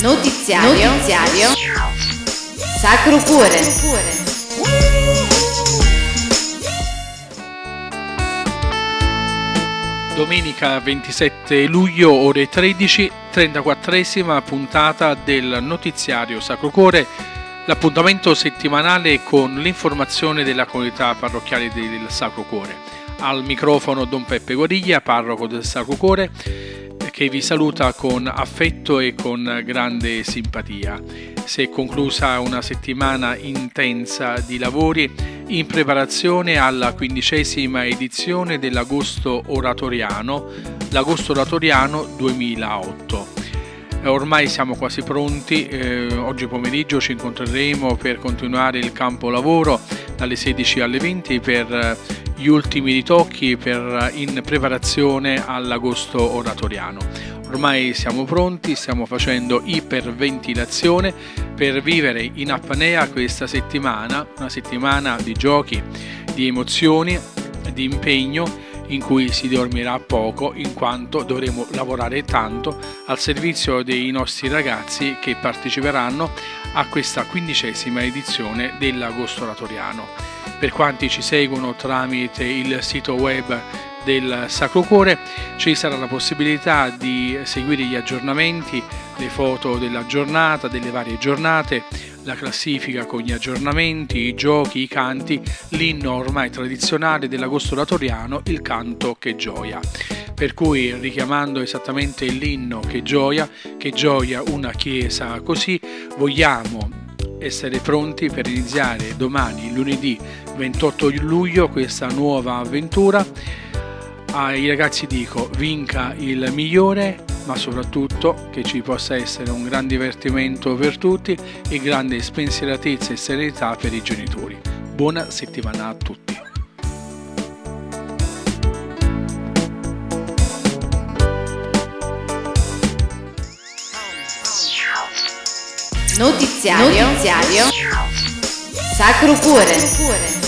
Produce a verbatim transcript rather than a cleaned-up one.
Notiziario, Notiziario Sacro Cuore. Domenica ventisette luglio, ore tredici, trentaquattresima puntata del Notiziario Sacro Cuore, l'appuntamento settimanale con l'informazione della comunità parrocchiale del Sacro Cuore. Al microfono Don Peppe Goriglia, parroco del Sacro Cuore, che vi saluta con affetto e con grande simpatia. Si è conclusa una settimana intensa di lavori in preparazione alla quindicesima edizione dell'Agosto Oratoriano, l'Agosto Oratoriano duemilaotto. Ormai siamo quasi pronti, eh, oggi pomeriggio ci incontreremo per continuare il campo lavoro dalle sedici alle venti per gli ultimi ritocchi per, in preparazione all'Agosto Oratoriano. Ormai siamo pronti, stiamo facendo iperventilazione per vivere in apnea questa settimana, una settimana di giochi, di emozioni, di impegno, in cui si dormirà poco in quanto dovremo lavorare tanto al servizio dei nostri ragazzi che parteciperanno a questa quindicesima edizione dell'Agosto Oratoriano. Per quanti ci seguono tramite il sito web del Sacro Cuore ci sarà la possibilità di seguire gli aggiornamenti, le foto della giornata, delle varie giornate, la classifica con gli aggiornamenti, i giochi, i canti, l'inno ormai tradizionale dell'Agosto Oratoriano, il canto Che Gioia. Per cui, richiamando esattamente l'inno Che Gioia, che gioia una chiesa così, vogliamo essere pronti per iniziare domani, lunedì ventotto luglio, questa nuova avventura. Ai ragazzi dico: vinca il migliore, ma soprattutto che ci possa essere un gran divertimento per tutti e grande spensieratezza e serenità per i genitori. Buona settimana a tutti. Notiziario, Notiziario Sacro Cuore.